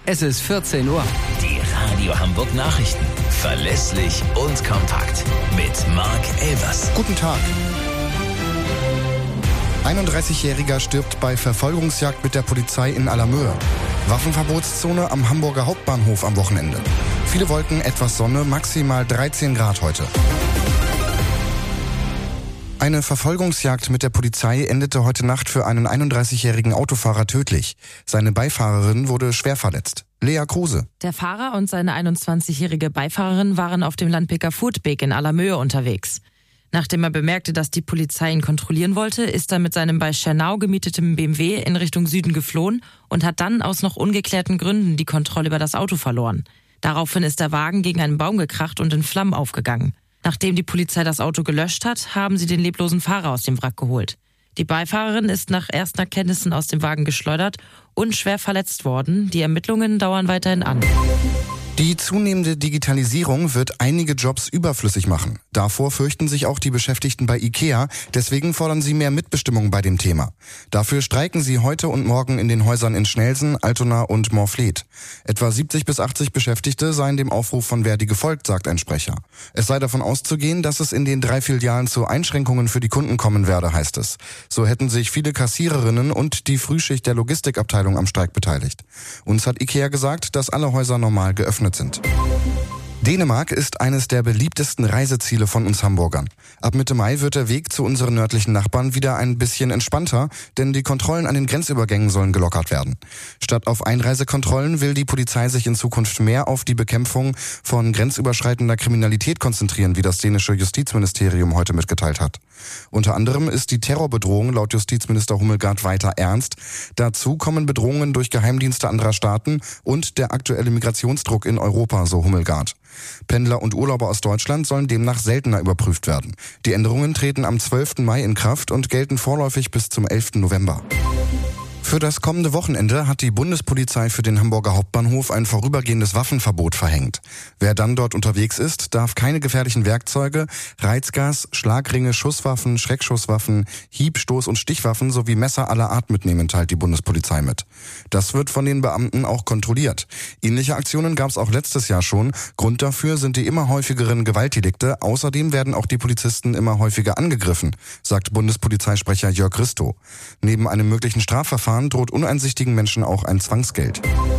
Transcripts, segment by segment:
Es ist 14 Uhr. Die Radio Hamburg Nachrichten. Verlässlich und kompakt. Mit Marc Elvers. Guten Tag. 31-Jähriger stirbt bei Verfolgungsjagd mit der Polizei in Allermöhe. Waffenverbotszone am Hamburger Hauptbahnhof am Wochenende. Viele Wolken, etwas Sonne, maximal 13 Grad heute. Eine Verfolgungsjagd mit der Polizei endete heute Nacht für einen 31-jährigen Autofahrer tödlich. Seine Beifahrerin wurde schwer verletzt. Lea Kruse. Der Fahrer und seine 21-jährige Beifahrerin waren auf dem Landpicker Furtbeek in Allermöhe unterwegs. Nachdem er bemerkte, dass die Polizei ihn kontrollieren wollte, ist er mit seinem bei Schernau gemieteten BMW in Richtung Süden geflohen und hat dann aus noch ungeklärten Gründen die Kontrolle über das Auto verloren. Daraufhin ist der Wagen gegen einen Baum gekracht und in Flammen aufgegangen. Nachdem die Polizei das Auto gelöscht hat, haben sie den leblosen Fahrer aus dem Wrack geholt. Die Beifahrerin ist nach ersten Erkenntnissen aus dem Wagen geschleudert und schwer verletzt worden. Die Ermittlungen dauern weiterhin an. Die zunehmende Digitalisierung wird einige Jobs überflüssig machen. Davor fürchten sich auch die Beschäftigten bei IKEA. Deswegen fordern sie mehr Mitbestimmung bei dem Thema. Dafür streiken sie heute und morgen in den Häusern in Schnelsen, Altona und Moorfleet. Etwa 70 bis 80 Beschäftigte seien dem Aufruf von Verdi gefolgt, sagt ein Sprecher. Es sei davon auszugehen, dass es in den 3 Filialen zu Einschränkungen für die Kunden kommen werde, heißt es. So hätten sich viele Kassiererinnen und die Frühschicht der Logistikabteilung am Streik beteiligt. Uns hat IKEA gesagt, dass alle Häuser normal geöffnet sind. Dänemark ist eines der beliebtesten Reiseziele von uns Hamburgern. Ab Mitte Mai wird der Weg zu unseren nördlichen Nachbarn wieder ein bisschen entspannter, denn die Kontrollen an den Grenzübergängen sollen gelockert werden. Statt auf Einreisekontrollen will die Polizei sich in Zukunft mehr auf die Bekämpfung von grenzüberschreitender Kriminalität konzentrieren, wie das dänische Justizministerium heute mitgeteilt hat. Unter anderem ist die Terrorbedrohung laut Justizminister Hummelgaard weiter ernst. Dazu kommen Bedrohungen durch Geheimdienste anderer Staaten und der aktuelle Migrationsdruck in Europa, so Hummelgaard. Pendler und Urlauber aus Deutschland sollen demnach seltener überprüft werden. Die Änderungen treten am 12. Mai in Kraft und gelten vorläufig bis zum 11. November. Für das kommende Wochenende hat die Bundespolizei für den Hamburger Hauptbahnhof ein vorübergehendes Waffenverbot verhängt. Wer dann dort unterwegs ist, darf keine gefährlichen Werkzeuge, Reizgas, Schlagringe, Schusswaffen, Schreckschusswaffen, Hieb-, Stoß- und Stichwaffen sowie Messer aller Art mitnehmen, teilt die Bundespolizei mit. Das wird von den Beamten auch kontrolliert. Ähnliche Aktionen gab es auch letztes Jahr schon. Grund dafür sind die immer häufigeren Gewaltdelikte. Außerdem werden auch die Polizisten immer häufiger angegriffen, sagt Bundespolizeisprecher Jörg Risto. Neben einem möglichen Strafverfahren droht uneinsichtigen Menschen auch ein Zwangsgeld.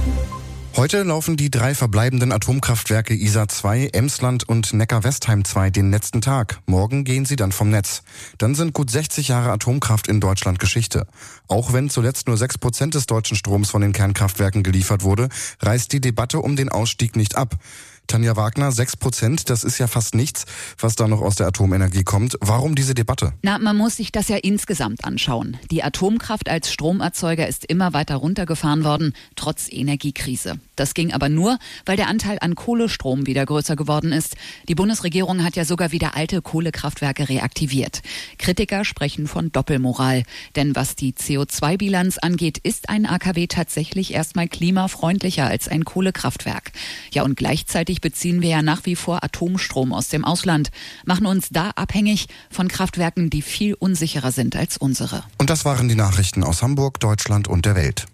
Heute laufen die 3 verbleibenden Atomkraftwerke Isar 2, Emsland und Neckar-Westheim 2 den letzten Tag. Morgen gehen sie dann vom Netz. Dann sind gut 60 Jahre Atomkraft in Deutschland Geschichte. Auch wenn zuletzt nur 6% des deutschen Stroms von den Kernkraftwerken geliefert wurde, reißt die Debatte um den Ausstieg nicht ab. Tanja Wagner, 6%, das ist ja fast nichts, was da noch aus der Atomenergie kommt. Warum diese Debatte? Man muss sich das ja insgesamt anschauen. Die Atomkraft als Stromerzeuger ist immer weiter runtergefahren worden, trotz Energiekrise. Das ging aber nur, weil der Anteil an Kohlestrom wieder größer geworden ist. Die Bundesregierung hat ja sogar wieder alte Kohlekraftwerke reaktiviert. Kritiker sprechen von Doppelmoral. Denn was die CO2-Bilanz angeht, ist ein AKW tatsächlich erstmal klimafreundlicher als ein Kohlekraftwerk. Ja, und gleichzeitig beziehen wir ja nach wie vor Atomstrom aus dem Ausland, machen uns da abhängig von Kraftwerken, die viel unsicherer sind als unsere. Und das waren die Nachrichten aus Hamburg, Deutschland und der Welt.